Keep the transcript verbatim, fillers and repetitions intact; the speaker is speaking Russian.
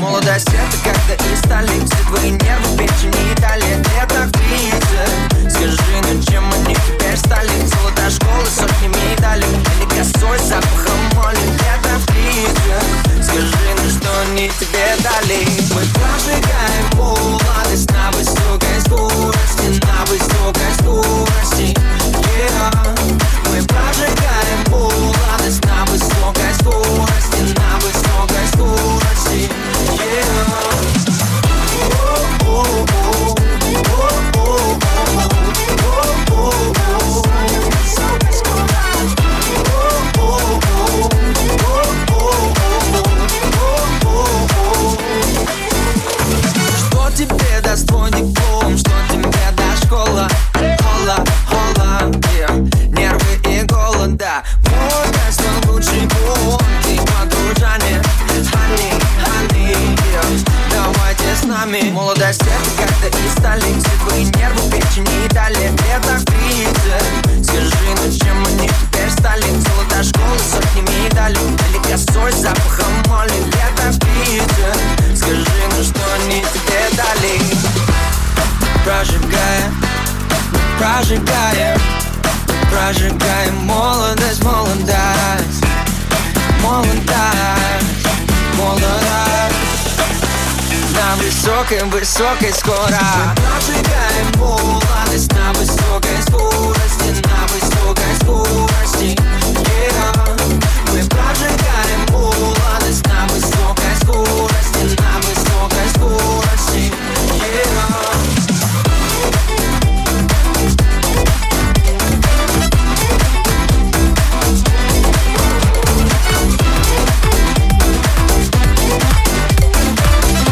Молодость это когда из стали все твои нервы, печени и далее лето в Питере. Скажи, ну чем они теперь стали? Золотая школа, сотни медалей или косой запахом моли, лето в Питере. Скажи, ну что они тебе дали? Мы прожигаем молодость на высокой скорости, на высокой скорости, yeah. Мы прожигаем молодость на высокой скорости, на высокой скорости, yeah. Что тебе даст твой диплом, что тебе даст школа? Хола, хола, yeah. Нервы и голода. Молодость, твой лучший путь, ты подружане. Honey, honey, yeah. Давайте с нами. Молодость это когда из стали все твои нервы, печени и далее лето в Питере. Скажи, ну чем они теперь стали? Золотая школа, сотни медалей или косой запахом моли, лето в Питере. Скажи, ну что они тебе дали? Прожигая, прожигая, прожигаем молодость, молодость, молодость, молодость. На высокой, высокой скорости. Мы прожигаем молодость на высокой скорости, на высокой скорости, yeah. Мы прожигаем молодость